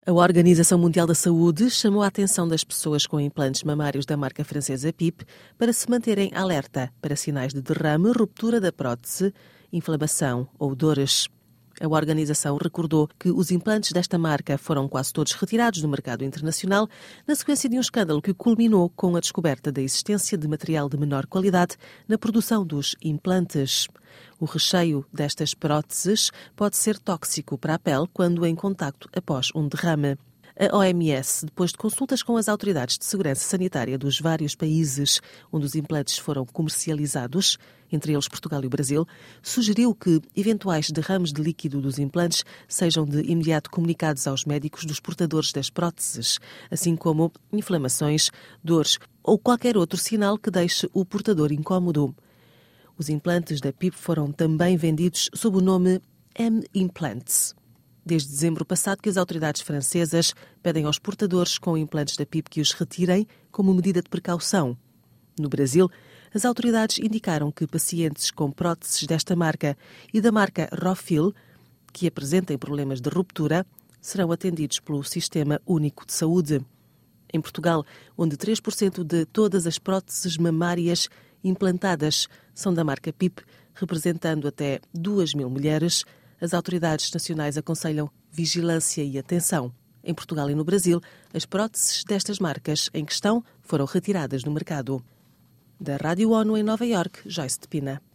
A Organização Mundial da Saúde chamou a atenção das pessoas com implantes mamários da marca francesa PIP para se manterem alerta para sinais de derrame, ruptura da prótese, inflamação ou dores. A organização recordou que os implantes desta marca foram quase todos retirados do mercado internacional na sequência de um escândalo que culminou com a descoberta da existência de material de menor qualidade na produção dos implantes. O recheio destas próteses pode ser tóxico para a pele quando em contacto após um derrame. A OMS, depois de consultas com as autoridades de segurança sanitária dos vários países onde os implantes foram comercializados, entre eles Portugal e o Brasil, sugeriu que eventuais derrames de líquido dos implantes sejam de imediato comunicados aos médicos dos portadores das próteses, assim como inflamações, dores ou qualquer outro sinal que deixe o portador incómodo. Os implantes da PIP foram também vendidos sob o nome M-Implants. Desde dezembro passado que as autoridades francesas pedem aos portadores com implantes da PIP que os retirem como medida de precaução. No Brasil, as autoridades indicaram que pacientes com próteses desta marca e da marca Rofil, que apresentem problemas de ruptura, serão atendidos pelo Sistema Único de Saúde. Em Portugal, onde 3% de todas as próteses mamárias implantadas são da marca PIP, representando até 2.000 mulheres, as autoridades nacionais aconselham vigilância e atenção. Em Portugal e no Brasil, as próteses destas marcas em questão foram retiradas do mercado. Da Rádio ONU em Nova Iorque, Joyce de Pina.